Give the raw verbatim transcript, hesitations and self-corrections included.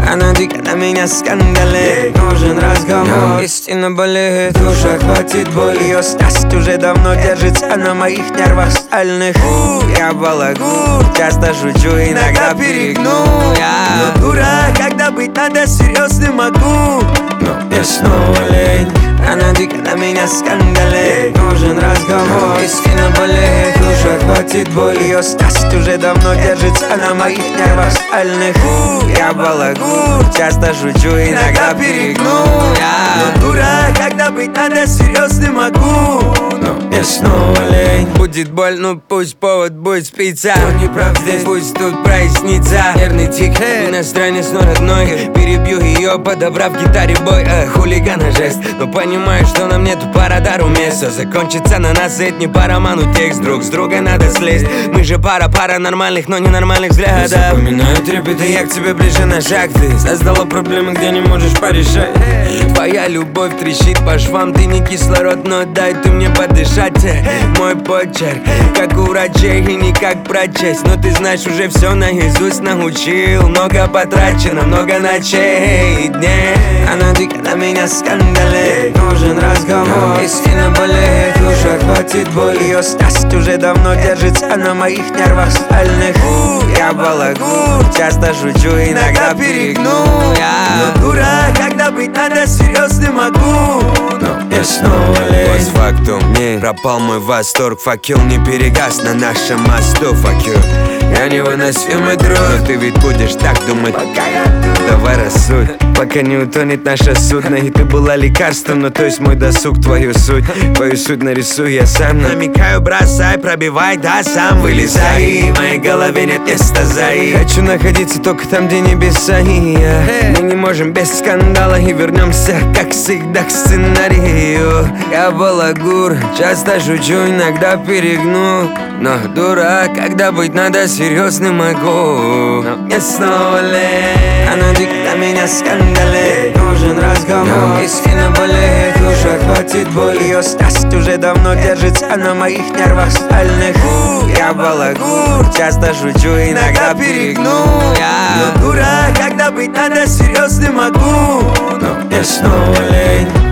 Она дико на меня скандалит. Нужен разговор, истинно болеет душа, хватит боли. Ее страсть уже давно держится на моих нервах стальных. Я балагур, часто шучу, иногда перегну. Я но дура, когда быть надо серьезным могу. Но мне снова лень. Она дико на меня скандалит. Нужен разговор, истинно болеет душа, хватит боли. Ее страсть уже давно держится на моих нервах стальных. Я балагур, часто шучу, иногда перегну. Я но дура, когда быть надо серьезным могу. Но мне снова лень. Будет боль, ну пусть повод будет спиться. Но не прав здесь, пусть тут прояснится. Нервный тик, иностранец, но родной. Перебью ее, подобрав гитаре бой. э, Хулигана жест, но понимаю, что нам нету по радару места. Закончится на нас, это не по роману текст. Друг с друга надо слезть. Мы же пара, пара нормальных, но ненормальных взглядов. Я запоминаю трепет, и я к тебе ближе на шаг. Ты создала проблемы, где не можешь порешать. Твоя любовь трещит по швам. Ты не кислород, но дай ты мне подышать. Мой почерк, как у врачей, и не как прочесть. Но ты знаешь, уже все наизусть научил. Много потрачено, много ночей и дней. Она дико на меня скандалит. Нужен разговор, истинно болеет душа, хватит боли. Ее страсть уже давно держится на моих нервах стальных. Я балагур, часто шучу, иногда перегну. Я но дура, когда быть надо серьезным могу. Но мне снова лень. Постфактум, не пропал мой восторг. Факел не перегас на нашем мосту. Fuck you. Я невыносимый друг, но ты ведь будешь так думать, пока я тут. Давай рассудь, пока не утонет наша судно. И ты была лекарством, но то есть мой досуг. Твою суть, твою суть нарисую я сам. Намекаю, бросай, пробивай, да сам вылезай. В моей голове нет места за и хочу находиться только там, где небеса и я. Мы не можем без скандала и вернемся, как всегда, к сценарию. Я балагур, часто шучу, иногда перегну. Но дура, когда быть надо серьезным могу. Но мне снова лень. Она дико на меня скандалит. Нужен разговор, истинно болеет душа, хватит боли. Ее страсть уже давно держится на моих нервах стальных. Я балагур, часто шучу, иногда перегну. Я но дура, когда быть надо серьезным могу. Но мне снова лень.